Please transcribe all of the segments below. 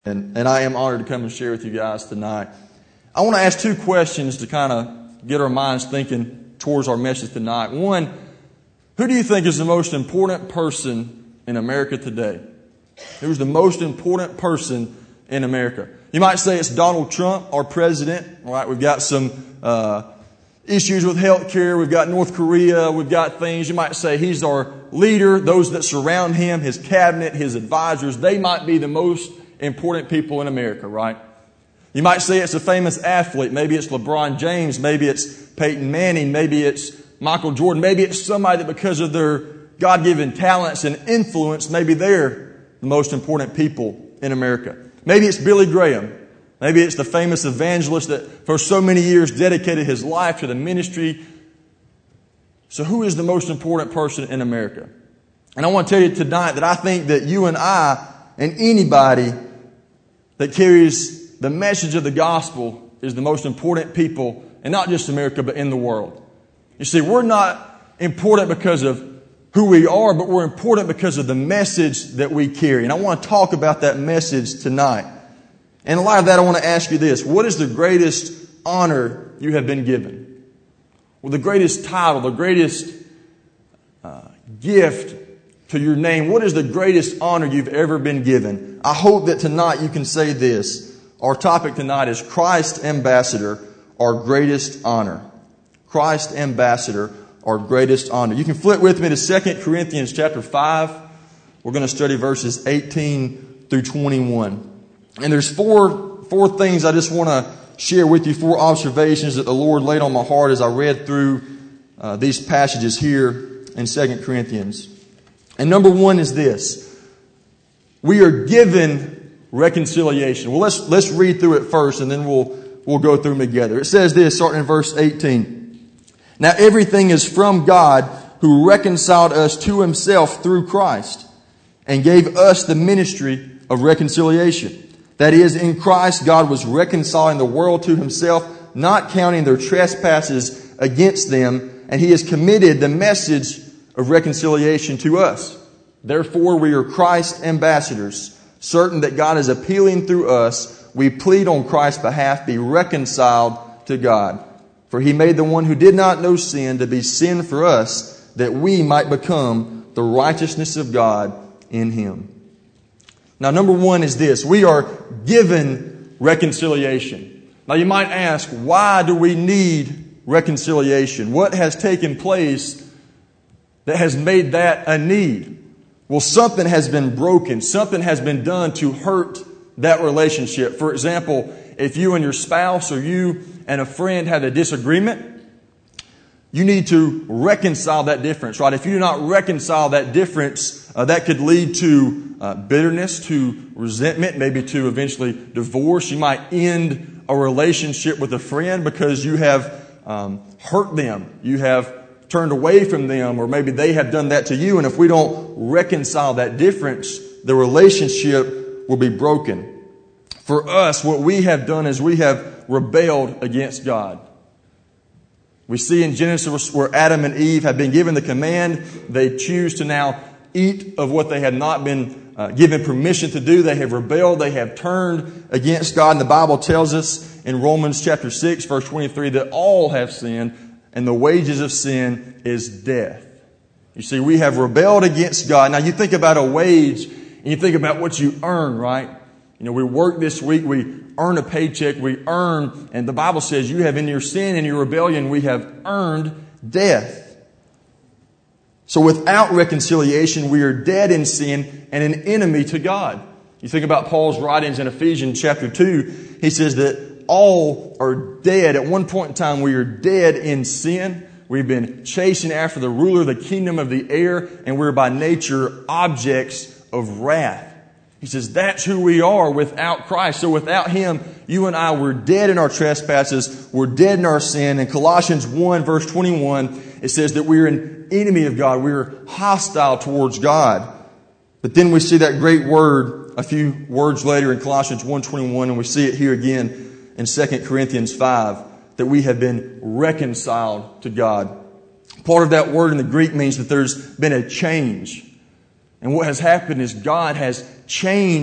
And I am honored to come and share with you guys tonight. I want to ask two questions to kind of get our minds thinking towards our message tonight. One, who do you think is the most important person in America today? Who's the most important person in America? You might say it's Donald Trump, our president. All right, we've got some issues with health care. We've got North Korea. We've got things. You might say he's our leader. Those that surround him, his cabinet, his advisors, they might be the most important people in America, right? You might say it's a famous athlete. Maybe it's LeBron James. Maybe it's Peyton Manning. Maybe it's Michael Jordan. Maybe it's somebody that because of their God-given talents and influence, maybe they're the most important people in America. Maybe it's Billy Graham. Maybe it's the famous evangelist that for so many years dedicated his life to the ministry. So who is the most important person in America? And I want to tell you tonight that I think that you and I and anybody that carries the message of the gospel is the most important people, and not just America, but in the world. You see, we're not important because of who we are, but we're important because of the message that we carry. And I want to talk about that message tonight. And in light of that, I want to ask you this. What is the greatest honor you have been given? Well, the greatest title, the greatest gift to your name. What is the greatest honor you've ever been given? I hope that tonight you can say this. Our topic tonight is Christ Ambassador, our greatest honor. Christ Ambassador, our greatest honor. You can flip with me to 2 Corinthians chapter 5. We're going to study verses 18 through 21. And there's four things I just want to share with you, four observations that the Lord laid on my heart as I read through these passages here in 2 Corinthians. And number one is this. We are given reconciliation. Well, let's read through it first and then we'll go through them together. It says this, starting in verse 18. Now everything is from God, who reconciled us to himself through Christ and gave us the ministry of reconciliation. That is, in Christ, God was reconciling the world to himself, not counting their trespasses against them, and he has committed the message of reconciliation to us. Therefore, we are Christ's ambassadors, certain that God is appealing through us. We plead on Christ's behalf, be reconciled to God. For he made the one who did not know sin to be sin for us, that we might become the righteousness of God in him. Now, number one is this. We are given reconciliation. Now, you might ask, why do we need reconciliation? What has taken place that has made that a need? Well, something has been broken. Something has been done to hurt that relationship. For example, if you and your spouse or you and a friend have a disagreement, you need to reconcile that difference, right? If you do not reconcile that difference, that could lead to bitterness, to resentment, maybe to eventually divorce. You might end a relationship with a friend because you have hurt them. You have turned away from them, or maybe they have done that to you. And if we don't reconcile that difference, the relationship will be broken. For us, what we have done is we have rebelled against God. We see in Genesis where Adam and Eve have been given the command. They choose to now eat of what they had not been given permission to do. They have rebelled. They have turned against God. And the Bible tells us in Romans chapter 6, verse 23, that all have sinned, and the wages of sin is death. You see, we have rebelled against God. Now, you think about a wage, and you think about what you earn, right? You know, we work this week, we earn a paycheck, we earn, and the Bible says you have in your sin and your rebellion, we have earned death. So without reconciliation, we are dead in sin and an enemy to God. You think about Paul's writings in Ephesians chapter 2, he says that all are dead. At one point in time, we are dead in sin. We've been chasing after the ruler of the kingdom of the air, and we're by nature objects of wrath. He says that's who we are without Christ. So without him, you and I were dead in our trespasses. We're dead in our sin. In Colossians 1 verse 21, it says that we're an enemy of God. We're hostile towards God. But then we see that great word a few words later in Colossians 1:21, and we see it here again in 2 Corinthians 5, that we have been reconciled to God. Part of that word in the Greek means that there's been a change. And what has happened is God has changed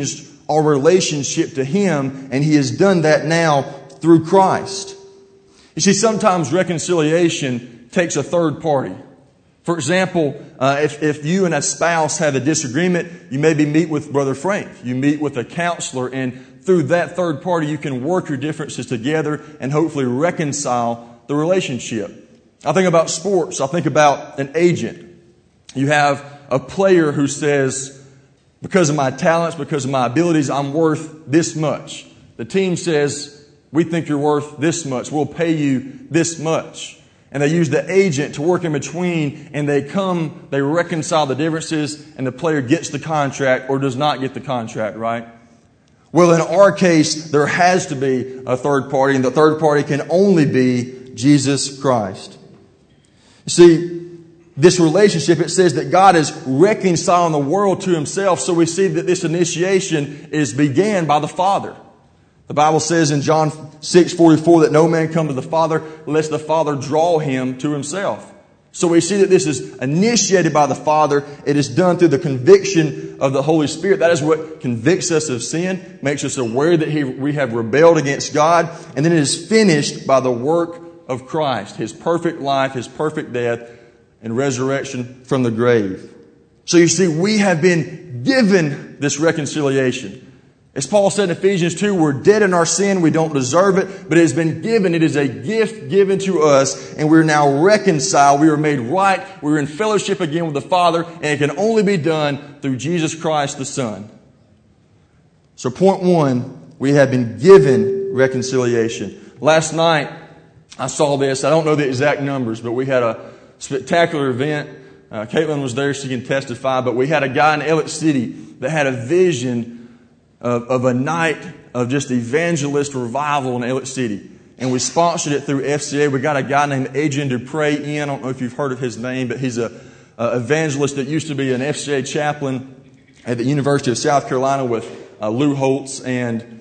our relationship to Him, and He has done that now through Christ. You see, sometimes reconciliation takes a third party. For example, if you and a spouse have a disagreement, you maybe meet with Brother Frank. You meet with a counselor, and through that third party, you can work your differences together and hopefully reconcile the relationship. I think about sports. I think about an agent. You have a player who says, because of my talents, because of my abilities, I'm worth this much. The team says, we think you're worth this much. We'll pay you this much. And they use the agent to work in between, and they reconcile the differences, and the player gets the contract or does not get the contract, right? Well, in our case, there has to be a third party, and the third party can only be Jesus Christ. You see, this relationship, it says that God is reconciling the world to Himself. So we see that this initiation is began by the Father. The Bible says in John 6:44 that no man come to the Father unless the Father draw him to Himself. So we see that this is initiated by the Father. It is done through the conviction of the Holy Spirit. That is what convicts us of sin, makes us aware that we have rebelled against God. And then it is finished by the work of Christ, His perfect life, His perfect death, and resurrection from the grave. So you see, we have been given this reconciliation. As Paul said in Ephesians 2, we're dead in our sin. We don't deserve it, but it has been given. It is a gift given to us, and we're now reconciled. We are made right. We're in fellowship again with the Father, and it can only be done through Jesus Christ the Son. So point one, we have been given reconciliation. Last night, I saw this. I don't know the exact numbers, but we had a spectacular event. Caitlin was there. She can testify. But we had a guy in Elliott City that had a vision of a night of just evangelist revival in Elliott City. And we sponsored it through FCA. We got a guy named Adrian Dupre in. I don't know if you've heard of his name, but he's a evangelist that used to be an FCA chaplain at the University of South Carolina with Lou Holtz and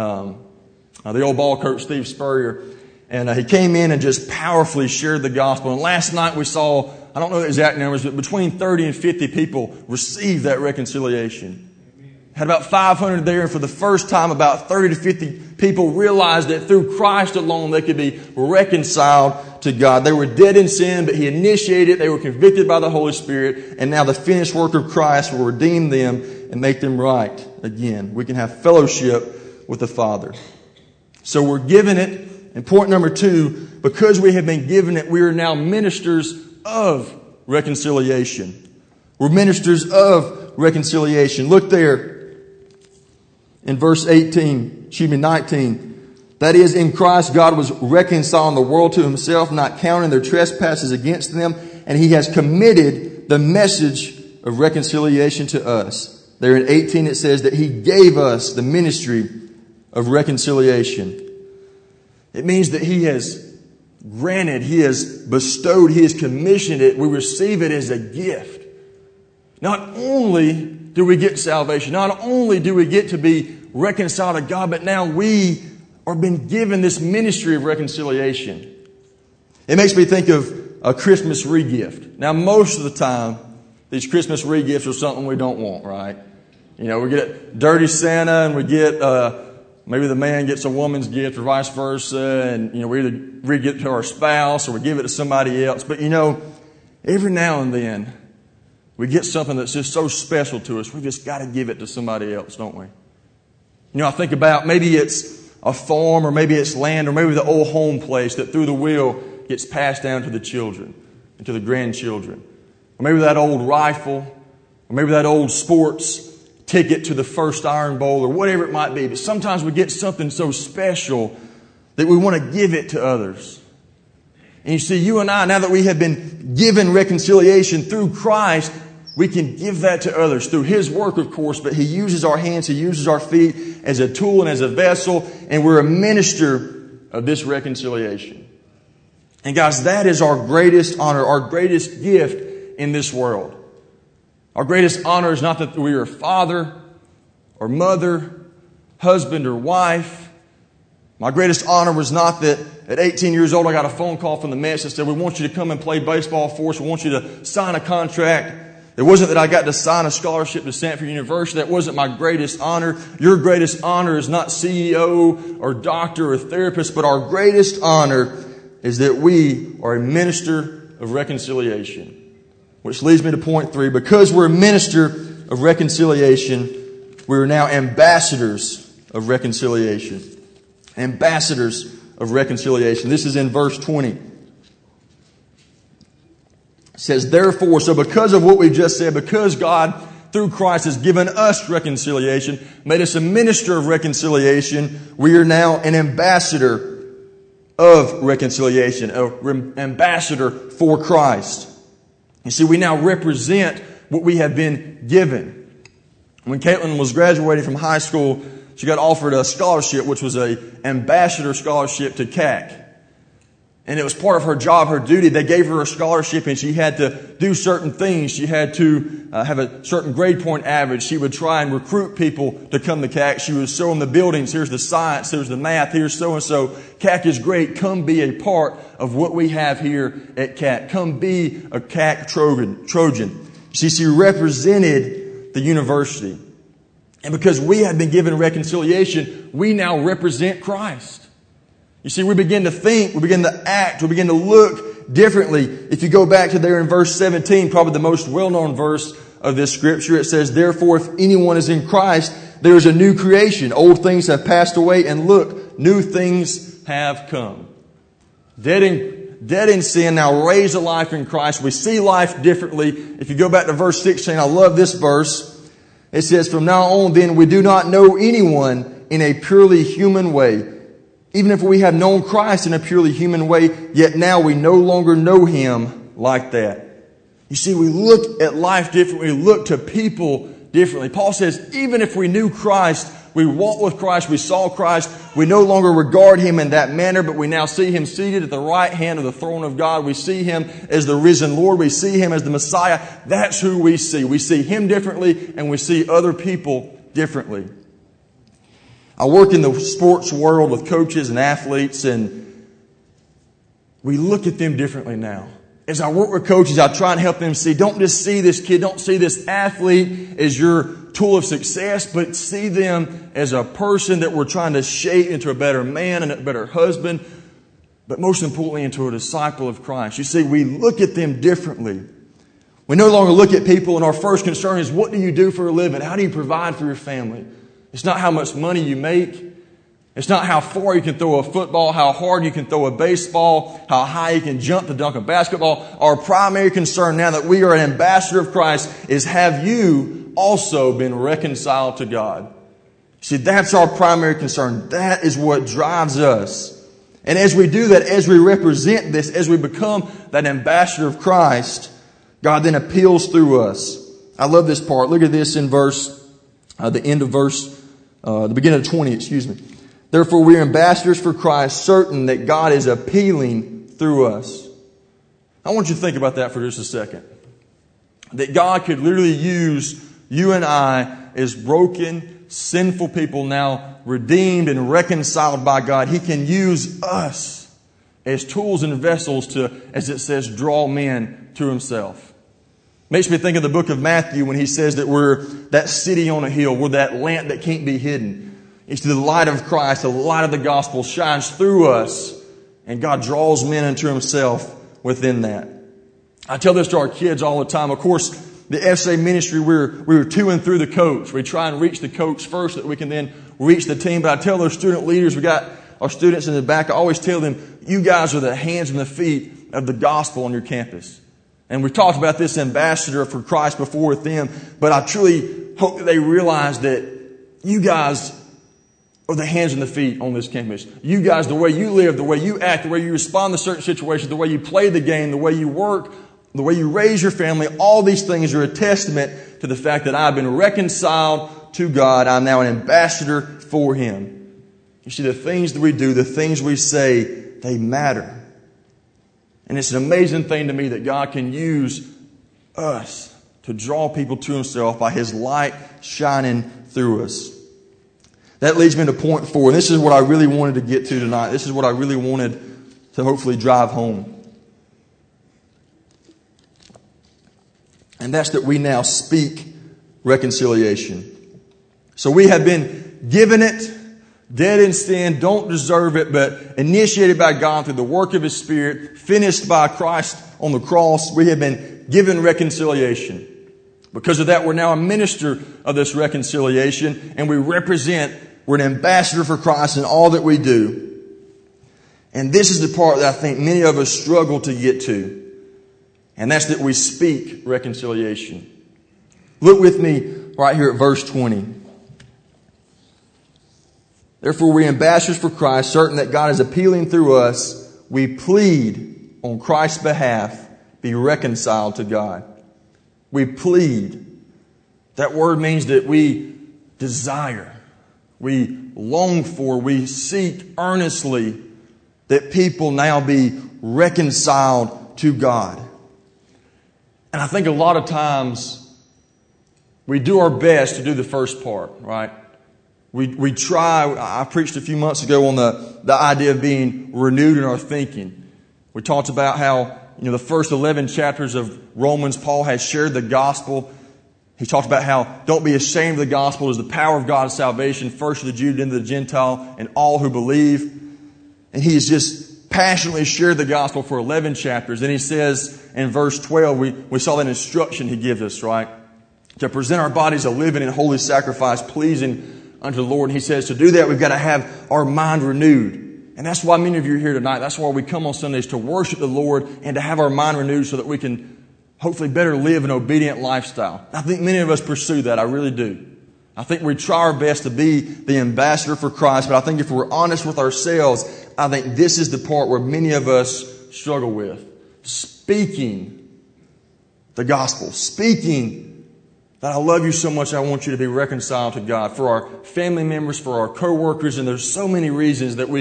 the old ball coach Steve Spurrier. And he came in and just powerfully shared the gospel. And last night we saw, I don't know the exact numbers, but between 30 and 50 people received that reconciliation. Had about 500 there, and for the first time, about 30 to 50 people realized that through Christ alone they could be reconciled to God. They were dead in sin, but He initiated it. They were convicted by the Holy Spirit, and now the finished work of Christ will redeem them and make them right again. We can have fellowship with the Father. So we're given it. And point number two, because we have been given it, we are now ministers of reconciliation. We're ministers of reconciliation. Look there in verse 19. That is, in Christ God was reconciling the world to Himself, not counting their trespasses against them, and He has committed the message of reconciliation to us. There in 18 it says that He gave us the ministry of reconciliation. It means that He has granted, He has bestowed, He has commissioned it. We receive it as a gift. Not only do we get salvation, not only do we get to be reconciled to God, but now we are being given this ministry of reconciliation. It makes me think of a Christmas re-gift. Now, most of the time, these Christmas re-gifts are something we don't want, right? You know, we get Dirty Santa, and we get maybe the man gets a woman's gift or vice versa, and we either re-give it to our spouse or we give it to somebody else. But every now and then we get something that's just so special to us. We've just got to give it to somebody else, don't we? I think about maybe it's a farm, or maybe it's land, or maybe the old home place that through the will gets passed down to the children and to the grandchildren. Or maybe that old rifle, or maybe that old sports ticket to the first Iron Bowl, or whatever it might be. But sometimes we get something so special that we want to give it to others. And you see, you and I, now that we have been given reconciliation through Christ, we can give that to others through His work, of course, but He uses our hands, He uses our feet as a tool and as a vessel, and we're a minister of this reconciliation. And guys, that is our greatest honor, our greatest gift in this world. Our greatest honor is not that we are father or mother, husband or wife. My greatest honor was not that at 18 years old I got a phone call from the Mets that said, we want you to come and play baseball for us. We want you to sign a contract. It wasn't that I got to sign a scholarship to Stanford University. That wasn't my greatest honor. Your greatest honor is not CEO or doctor or therapist, but our greatest honor is that we are a minister of reconciliation. Which leads me to point 3. Because we're a minister of reconciliation, we are now ambassadors of reconciliation. Ambassadors of reconciliation. This is in verse 20. It says, therefore, so because of what we just said, because God through Christ has given us reconciliation, made us a minister of reconciliation, we are now an ambassador of reconciliation, an ambassador for Christ. You see, we now represent what we have been given. When Caitlin was graduating from high school, she got offered a scholarship, which was an ambassador scholarship to CAC. And it was part of her job, her duty. They gave her a scholarship and she had to do certain things. She had to have a certain grade point average. She would try and recruit people to come to CAC. She would show them the buildings. Here's the science. Here's the math. Here's so-and-so. CAC is great. Come be a part of what we have here at CAC. Come be a CAC Trojan. See, she represented the university. And because we have been given reconciliation, we now represent Christ. You see, we begin to think, we begin to act, we begin to look differently. If you go back to there in verse 17, probably the most well-known verse of this scripture, it says, therefore, if anyone is in Christ, there is a new creation. Old things have passed away, and look, new things have come. Dead in sin, now raised to life in Christ. We see life differently. If you go back to verse 16, I love this verse. It says, from now on, then, we do not know anyone in a purely human way. Even if we have known Christ in a purely human way, yet now we no longer know Him like that. You see, we look at life differently. We look to people differently. Paul says, even if we knew Christ, we walked with Christ, we saw Christ, we no longer regard Him in that manner, but we now see Him seated at the right hand of the throne of God. We see Him as the risen Lord. We see Him as the Messiah. That's who we see. We see Him differently, and we see other people differently. I work in the sports world with coaches and athletes, and we look at them differently now. As I work with coaches, I try and help them see, don't just see this kid, don't see this athlete as your tool of success, but see them as a person that we're trying to shape into a better man and a better husband, but most importantly into a disciple of Christ. You see, we look at them differently. We no longer look at people and our first concern is, what do you do for a living? How do you provide for your family? It's not how much money you make. It's not how far you can throw a football, how hard you can throw a baseball, how high you can jump to dunk a basketball. Our primary concern now that we are an ambassador of Christ is, have you also been reconciled to God? See, that's our primary concern. That is what drives us. And as we do that, as we represent this, as we become that ambassador of Christ, God then appeals through us. I love this part. Look at this in the end of verse, the beginning of 20, Therefore, we are ambassadors for Christ, certain that God is appealing through us. I want you to think about that for just a second. That God could literally use you and I as broken, sinful people now redeemed and reconciled by God. He can use us as tools and vessels to, as it says, draw men to Himself. Makes me think of the book of Matthew when He says that we're that city on a hill. We're that lamp that can't be hidden. It's the light of Christ, the light of the gospel shines through us, and God draws men into Himself within that. I tell this to our kids all the time. Of course, the FSA ministry, we're to and through the coach. We try and reach the coach first so that we can then reach the team. But I tell those student leaders, we got our students in the back, I always tell them, you guys are the hands and the feet of the gospel on your campus. And we talked about this ambassador for Christ before with them, but I truly hope that they realize that you guys are the hands and the feet on this campus. You guys, the way you live, the way you act, the way you respond to certain situations, the way you play the game, the way you work, the way you raise your family, all these things are a testament to the fact that I've been reconciled to God. I'm now an ambassador for Him. You see, the things that we do, the things we say, they matter. And it's an amazing thing to me that God can use us to draw people to Himself by His light shining through us. That leads me to point 4. And this is what I really wanted to get to tonight. This is what I really wanted to hopefully drive home. And that's that we now speak reconciliation. So we have been given it, dead in sin, don't deserve it, but initiated by God through the work of His Spirit, finished by Christ on the cross. We have been given reconciliation. Because of that, we're now a minister of this reconciliation, and we're an ambassador for Christ in all that we do. And this is the part that I think many of us struggle to get to. And that's that we speak reconciliation. Look with me right here at verse 20. Therefore, we ambassadors for Christ, certain that God is appealing through us, we plead on Christ's behalf, be reconciled to God. We plead. That word means that we desire, we long for, we seek earnestly that people now be reconciled to God. And I think a lot of times we do our best to do the first part, right? We try. I preached a few months ago on the idea of being renewed in our thinking. We talked about how, the first 11 chapters of Romans, Paul has shared the gospel. He talked about how don't be ashamed of the gospel. It is the power of God's salvation, first to the Jew, then to the Gentile, and all who believe. And he has just passionately shared the gospel for 11 chapters. And he says in verse 12, we saw that instruction he gives us, right? To present our bodies a living and holy sacrifice, pleasing unto the Lord. And he says to do that, we've got to have our mind renewed. And that's why many of you are here tonight. That's why we come on Sundays, to worship the Lord and to have our mind renewed so that we can hopefully better live an obedient lifestyle. I think many of us pursue that. I really do. I think we try our best to be the ambassador for Christ. But I think if we're honest with ourselves, I think this is the part where many of us struggle with. Speaking the gospel. Speaking that I love you so much, I want you to be reconciled to God. For our family members, for our co-workers, and there's so many reasons that we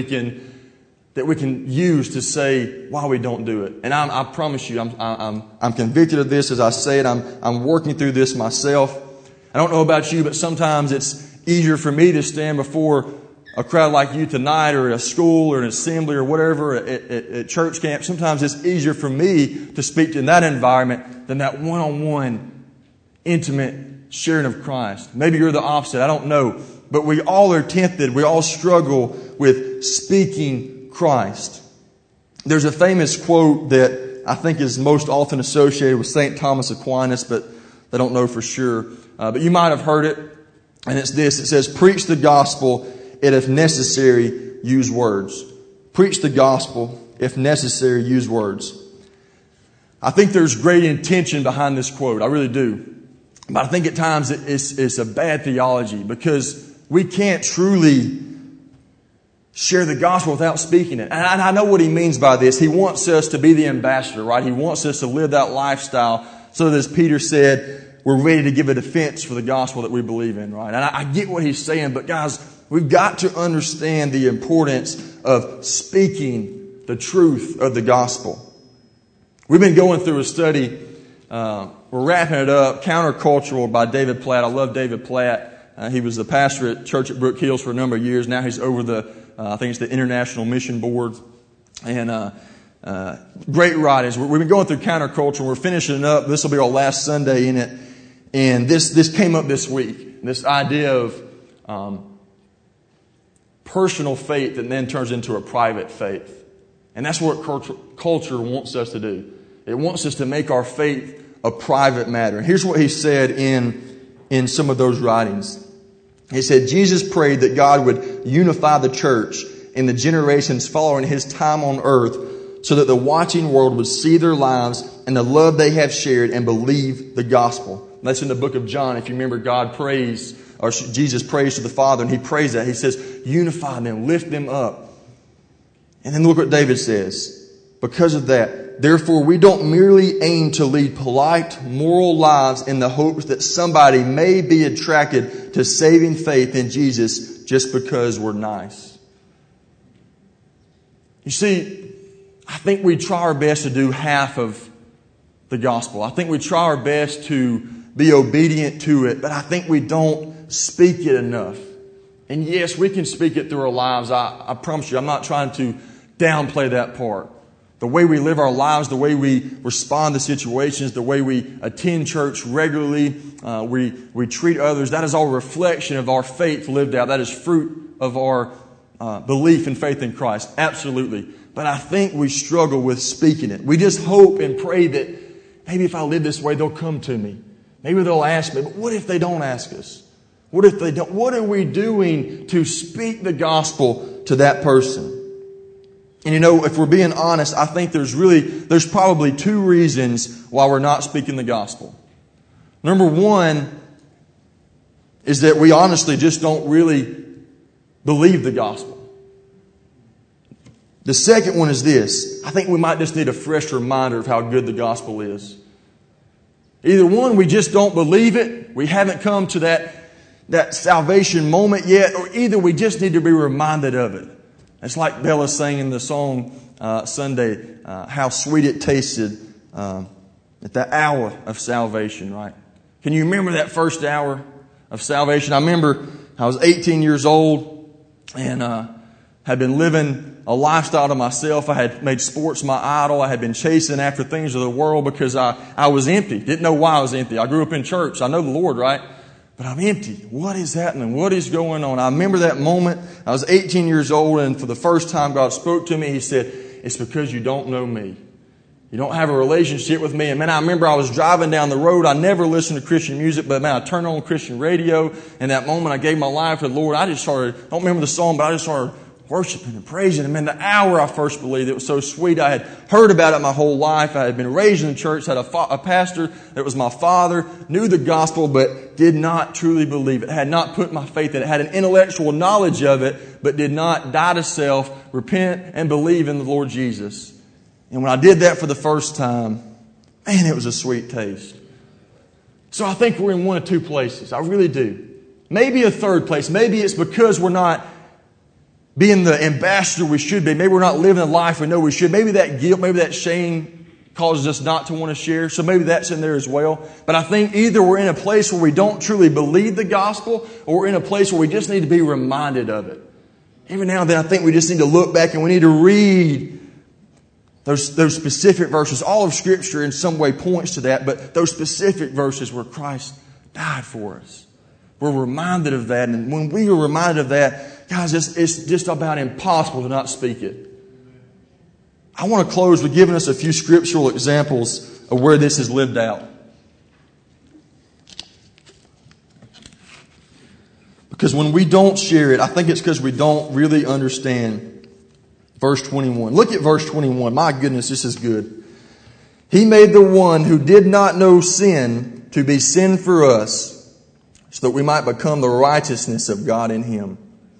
can use to say why we don't do it. And I promise you, I'm convicted of this as I say it. I'm working through this myself. I don't know about you, but sometimes it's easier for me to stand before a crowd like you tonight, or at a school or an assembly or whatever, at church camp. Sometimes it's easier for me to speak in that environment than that one-on-one intimate sharing of Christ. Maybe you're the opposite. I don't know. But we all are tempted. We all struggle with speaking Christ. There's a famous quote that I think is most often associated with St. Thomas Aquinas, but I don't know for sure. But you might have heard it. And it's this. It says, preach the gospel, and if necessary, use words. Preach the gospel. If necessary, use words. I think there's great intention behind this quote. I really do. But I think at times it's a bad theology, because we can't truly share the gospel without speaking it. And I know what he means by this. He wants us to be the ambassador, right? He wants us to live that lifestyle so that, as Peter said, we're ready to give a defense for the gospel that we believe in, right? And I get what he's saying, but guys, we've got to understand the importance of speaking the truth of the gospel. We've been going through a study, we're wrapping it up, Countercultural by David Platt. I love David Platt. He was the pastor at Church at Brook Hills for a number of years. Now he's over I think it's the International Mission Board. And great writings. We've been going through Countercultural. We're finishing it up. This will be our last Sunday in it. And this came up this week. This idea of personal faith that then turns into a private faith. And that's what culture wants us to do. It wants us to make our faith a private matter. And here's what he said in some of those writings. He said, Jesus prayed that God would unify the church in the generations following his time on earth, so that the watching world would see their lives and the love they have shared and believe the gospel. That's in the book of John. If you remember, Jesus prays to the Father, and he prays that. He says, unify them, lift them up. And then look what David says. Because of that, therefore, we don't merely aim to lead polite, moral lives in the hopes that somebody may be attracted to saving faith in Jesus just because we're nice. You see, I think we try our best to do half of the gospel. I think we try our best to be obedient to it, but I think we don't speak it enough. And yes, we can speak it through our lives. I promise you, I'm not trying to downplay that part. the way we live our lives, the way we respond to situations, the way we attend church regularly, we treat others, that is all a reflection of our faith lived out. That is fruit of our belief and faith in Christ. Absolutely. But I think we struggle with speaking it. We just hope and pray that maybe if I live this way, they'll come to me. Maybe they'll ask me. But what if they don't ask us? What if they don't? What are we doing to speak the gospel to that person? And if we're being honest, I think there's probably two reasons why we're not speaking the gospel. Number one is that we honestly just don't really believe the gospel. The second one is this. I think we might just need a fresh reminder of how good the gospel is. Either one, we just don't believe it. We haven't come to that salvation moment yet. Or either we just need to be reminded of it. It's like Bella sang in the song Sunday, how sweet it tasted at the hour of salvation, right? Can you remember that first hour of salvation? I remember I was 18 years old and had been living a lifestyle to myself. I had made sports my idol. I had been chasing after things of the world because I was empty. Didn't know why I was empty. I grew up in church. I know the Lord, right? But I'm empty. What is happening? What is going on? I remember that moment. I was 18 years old, and for the first time God spoke to me. He said, "It's because you don't know me. You don't have a relationship with me." And man, I remember I was driving down the road. I never listened to Christian music, but man, I turned on Christian radio. And that moment I gave my life to the Lord. I don't remember the song, but I just started worshiping and praising Him. And the hour I first believed, it was so sweet. I had heard about it my whole life. I had been raised in the church, had a pastor that was my father, knew the gospel, but did not truly believe it. Had not put my faith in it. Had an intellectual knowledge of it, but did not die to self, repent, and believe in the Lord Jesus. And when I did that for the first time, man, it was a sweet taste. So I think we're in one of two places. I really do. Maybe a third place. Maybe it's because we're not being the ambassador we should be. Maybe we're not living the life we know we should. Maybe that guilt, maybe that shame causes us not to want to share. So maybe that's in there as well. But I think either we're in a place where we don't truly believe the gospel, or we're in a place where we just need to be reminded of it. Every now and then I think we just need to look back and we need to read those specific verses. All of Scripture in some way points to that, but those specific verses where Christ died for us. We're reminded of that. And when we are reminded of that, guys, it's just about impossible to not speak it. I want to close with giving us a few scriptural examples of where this is lived out. Because when we don't share it, I think it's because we don't really understand verse 21. Look at verse 21. My goodness, this is good. He made the one who did not know sin to be sin for us, so that we might become the righteousness of God in Him.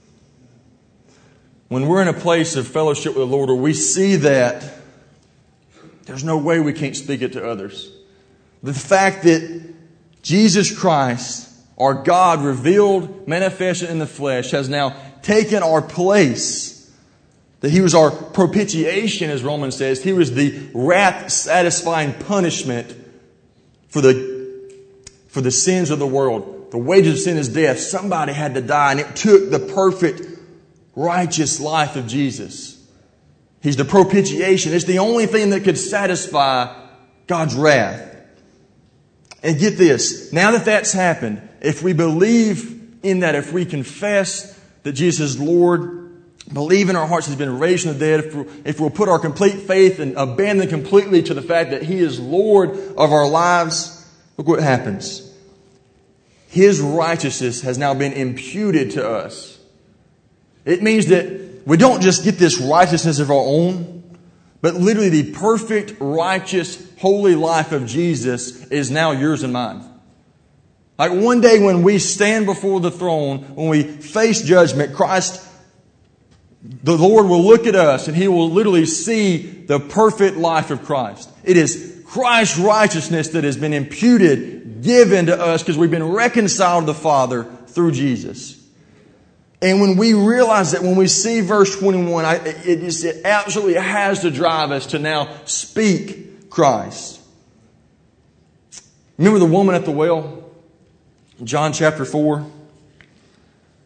When we're in a place of fellowship with the Lord, where we see that, there's no way we can't speak it to others. The fact that Jesus Christ, our God revealed, manifested in the flesh, has now taken our place. That He was our propitiation, as Romans says. He was the wrath-satisfying punishment for the sins of the world. The wages of sin is death. Somebody had to die, and it took the perfect, righteous life of Jesus. He's the propitiation. It's the only thing that could satisfy God's wrath. And get this, now that that's happened, if we believe in that, if we confess that Jesus is Lord, believe in our hearts He's been raised from the dead, if we'll put our complete faith and abandon completely to the fact that He is Lord of our lives, look what happens. His righteousness has now been imputed to us. It means that we don't just get this righteousness of our own, but literally the perfect, righteous, holy life of Jesus is now yours and mine. Like one day when we stand before the throne, when we face judgment, Christ, the Lord will look at us and He will literally see the perfect life of Christ. It is Christ's righteousness that has been imputed, given to us, because we've been reconciled to the Father through Jesus. And when we realize that, when we see verse 21, it absolutely has to drive us to now speak Christ. Remember the woman at the well? John chapter 4.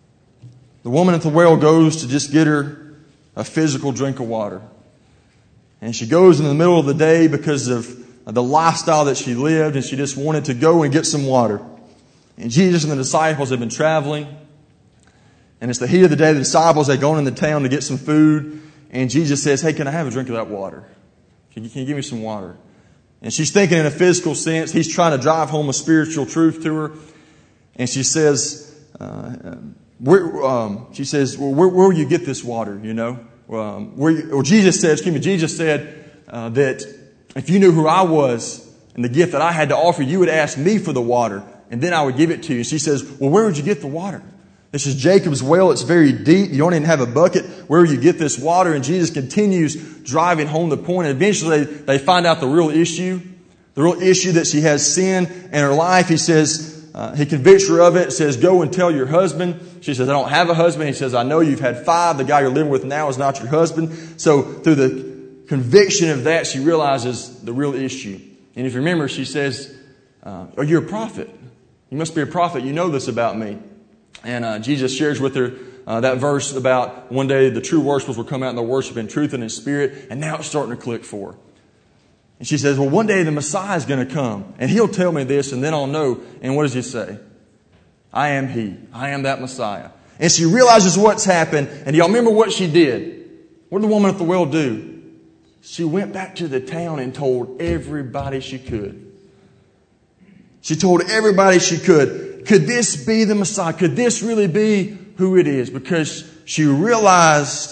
The woman at the well goes to just get her a physical drink of water. And she goes in the middle of the day because of the lifestyle that she lived, and she just wanted to go and get some water. And Jesus and the disciples have been traveling. And it's the heat of the day. The disciples had gone into town to get some food. And Jesus says, hey, can I have a drink of that water? Can you give me some water? And she's thinking in a physical sense. He's trying to drive home a spiritual truth to her. And she says, where will you get this water, you know? Jesus said that if you knew who I was and the gift that I had to offer, you would ask me for the water, and then I would give it to you. She says, well, where would you get the water? This is Jacob's well. It's very deep. You don't even have a bucket. Where would you get this water? And Jesus continues driving home the point. And eventually they find out the real issue that she has sin in her life. He says, he convicts her of it, says, go and tell your husband. She says, I don't have a husband. He says, I know you've had 5. The guy you're living with now is not your husband. So through the conviction of that, she realizes the real issue. And if you remember, she says, oh, you're a prophet. You must be a prophet. You know this about me. And Jesus shares with her that verse about one day the true worshipers will come out and they'll worship in truth and in spirit. And now it's starting to click for her. And she says, well, one day the Messiah is going to come and he'll tell me this and then I'll know. And what does he say? I am he. I am that Messiah. And she realizes what's happened. And do y'all remember what she did? What did the woman at the well do? She went back to the town and told everybody she could. She told everybody she could. Could this be the Messiah? Could this really be who it is? Because she realized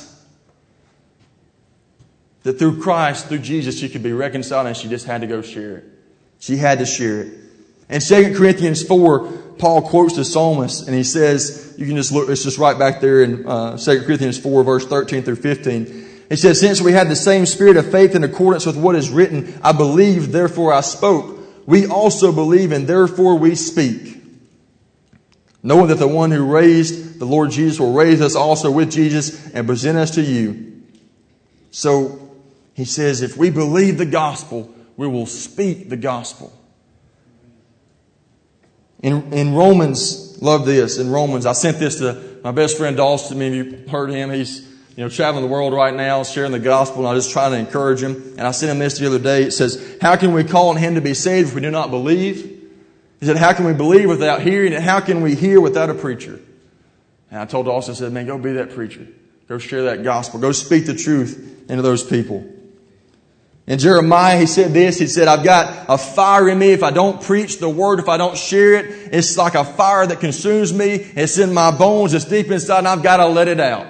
that through Christ, through Jesus, she could be reconciled, and she just had to go share it. She had to share it. In 2 Corinthians 4, Paul quotes the psalmist, and he says, you can just look, it's just right back there in 2 Corinthians 4, verse 13 through 15. He says, since we have the same spirit of faith in accordance with what is written, I believed, therefore I spoke. We also believe, and therefore we speak. Knowing that the one who raised the Lord Jesus will raise us also with Jesus and present us to you. So he says, if we believe the gospel, we will speak the gospel. In Romans, love this. In Romans, I sent this to my best friend Dawson. Many of you heard him. He's traveling the world right now, sharing the gospel, and I was just trying to encourage him. And I sent him this the other day. It says, how can we call on him to be saved if we do not believe? He said, how can we believe without hearing? And how can we hear without a preacher? And I told Dawson, I said, man, go be that preacher. Go share that gospel. Go speak the truth into those people. In Jeremiah, he said this. He said, I've got a fire in me. If I don't preach the word, if I don't share it, it's like a fire that consumes me. It's in my bones. It's deep inside, and I've got to let it out.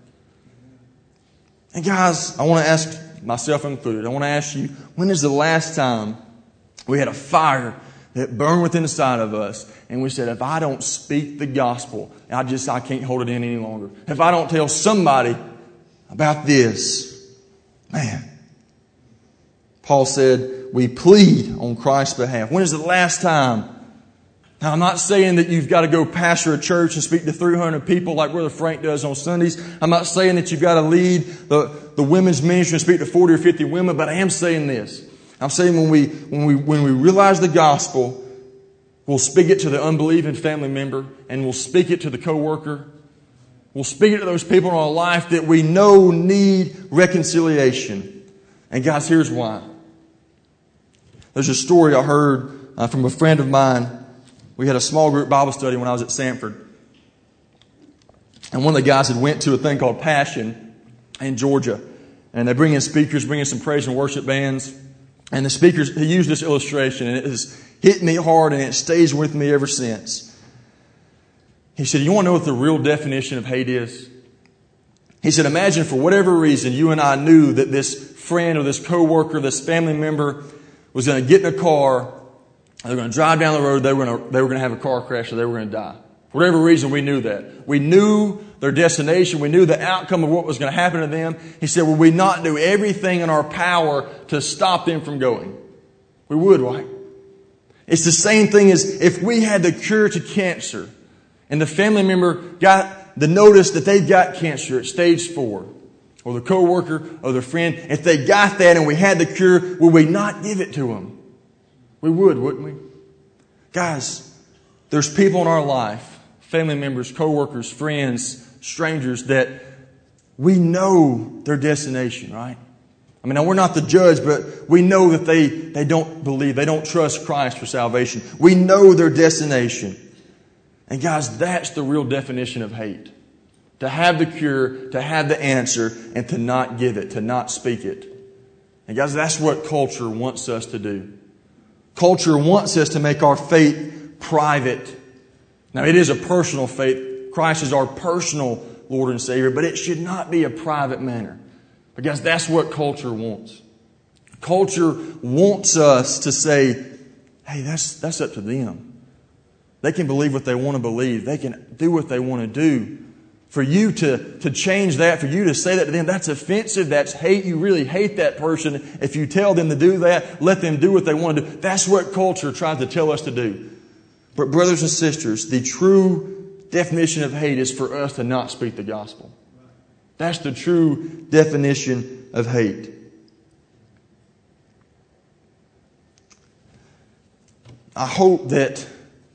And guys, I want to ask myself included, I want to ask you, when is the last time we had a fire that burned within the side of us and we said, if I don't speak the gospel, I can't hold it in any longer. If I don't tell somebody about this, man. Paul said, we plead on Christ's behalf. When is the last time? Now, I'm not saying that you've got to go pastor a church and speak to 300 people like Brother Frank does on Sundays. I'm not saying that you've got to lead the women's ministry and speak to 40 or 50 women, but I am saying this. I'm saying when we realize the gospel, we'll speak it to the unbelieving family member, and we'll speak it to the coworker. We'll speak it to those people in our life that we know need reconciliation. And guys, here's why. There's a story I heard from a friend of mine. We had a small group Bible study when I was at Sanford. And one of the guys had went to a thing called Passion in Georgia. And they bring in speakers, bring in some praise and worship bands. And the speakers, he used this illustration, and it has hit me hard, and it stays with me ever since. He said, you want to know what the real definition of hate is? He said, imagine for whatever reason you and I knew that this friend or this coworker, this family member was going to get in a car, they were going to drive down the road, they were going to have a car crash, or they were going to die. For whatever reason, we knew that. We knew their destination. We knew the outcome of what was going to happen to them. He said, would we not do everything in our power to stop them from going? We would, right? It's the same thing as if we had the cure to cancer and the family member got the notice that they got cancer at stage 4, or the coworker or the friend. If they got that and we had the cure, would we not give it to them? We would, wouldn't we? Guys, there's people in our life, family members, coworkers, friends, strangers, that we know their destination, right? I mean, now we're not the judge, but we know that they don't believe, they don't trust Christ for salvation. We know their destination. And guys, that's the real definition of hate. To have the cure, to have the answer, and to not give it, to not speak it. And guys, that's what culture wants us to do. Culture wants us to make our faith private. Now, it is a personal faith. Christ is our personal Lord and Savior, but it should not be a private manner. But guys, that's what culture wants. Culture wants us to say, hey, that's up to them. They can believe what they want to believe. They can do what they want to do. For you to change that, for you to say that to them, that's offensive, that's hate. You really hate that person. If you tell them to do that, let them do what they want to do. That's what culture tries to tell us to do. But brothers and sisters, the true definition of hate is for us to not speak the gospel. That's the true definition of hate. I hope that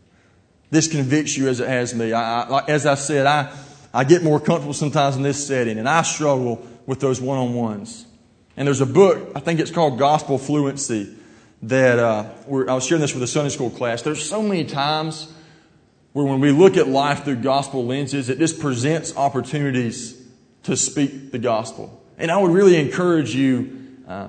this convicts you as it has me. As I said, I get more comfortable sometimes in this setting, and I struggle with those one-on-ones. And there's a book, I think it's called Gospel Fluency, that I was sharing this with a Sunday school class. There's so many times where when we look at life through gospel lenses, it just presents opportunities to speak the gospel. And I would really encourage you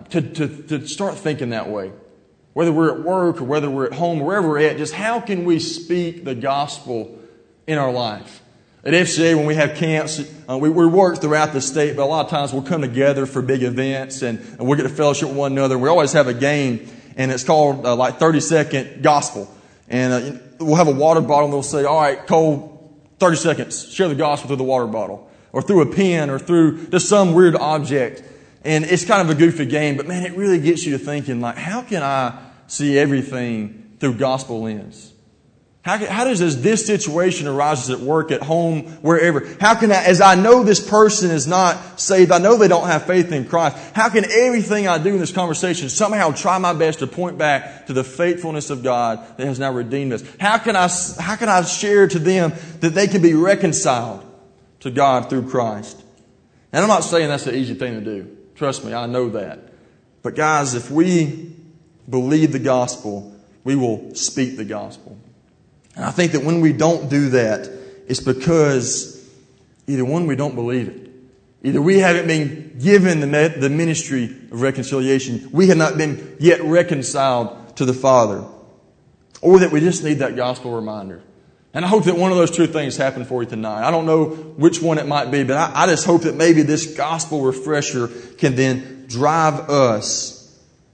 to start thinking that way. Whether we're at work or whether we're at home, wherever we're at, just how can we speak the gospel in our life? At FCA, when we have camps, we work throughout the state, but a lot of times we'll come together for big events and we'll get to fellowship with one another. We always have a game, and it's called 30-second gospel. And we'll have a water bottle, and they'll say, all right, Cole, 30 seconds, share the gospel through the water bottle, or through a pen, or through just some weird object. And it's kind of a goofy game, but man, it really gets you to thinking, like, how can I see everything through gospel lens? How does this situation arise at work, at home, wherever? How can I, as I know this person is not saved, I know they don't have faith in Christ, how can everything I do in this conversation somehow try my best to point back to the faithfulness of God that has now redeemed us? How can I share to them that they can be reconciled to God through Christ? And I'm not saying that's an easy thing to do. Trust me, I know that. But guys, if we believe the gospel, we will speak the gospel. And I think that when we don't do that, it's because either one, we don't believe it. Either we haven't been given the ministry of reconciliation. We have not been yet reconciled to the Father. Or that we just need that gospel reminder. And I hope that one of those two things happen for you tonight. I don't know which one it might be, but I just hope that maybe this gospel refresher can then drive us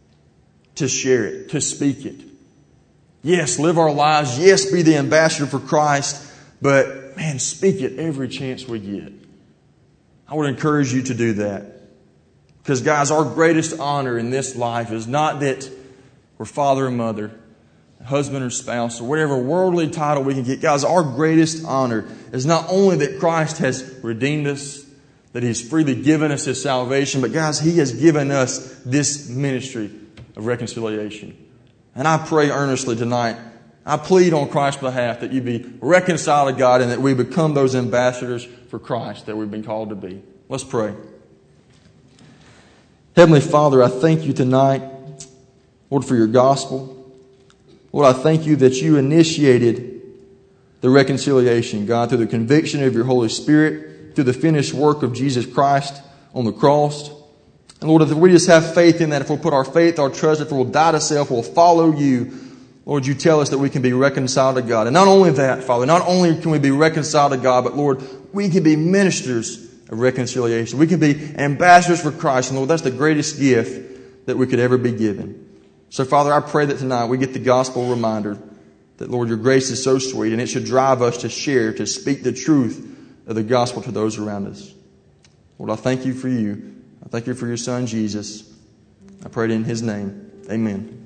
to share it, to speak it. Yes, live our lives. Yes, be the ambassador for Christ. But, man, speak it every chance we get. I would encourage you to do that. Because, guys, our greatest honor in this life is not that we're father and mother, husband or spouse, or whatever worldly title we can get. Guys, our greatest honor is not only that Christ has redeemed us, that He's freely given us His salvation, but, guys, He has given us this ministry of reconciliation. And I pray earnestly tonight, I plead on Christ's behalf that you be reconciled to God and that we become those ambassadors for Christ that we've been called to be. Let's pray. Heavenly Father, I thank you tonight, Lord, for your gospel. Lord, I thank you that you initiated the reconciliation, God, through the conviction of your Holy Spirit, through the finished work of Jesus Christ on the cross. And Lord, if we just have faith in that, if we'll put our faith, our trust, if we'll die to self, we'll follow you, Lord, you tell us that we can be reconciled to God. And not only that, Father, not only can we be reconciled to God, but Lord, we can be ministers of reconciliation. We can be ambassadors for Christ. And Lord, that's the greatest gift that we could ever be given. So Father, I pray that tonight we get the gospel reminder that, Lord, your grace is so sweet and it should drive us to share, to speak the truth of the gospel to those around us. Lord, I thank you for you. I thank you for your Son, Jesus. I pray it in His name. Amen.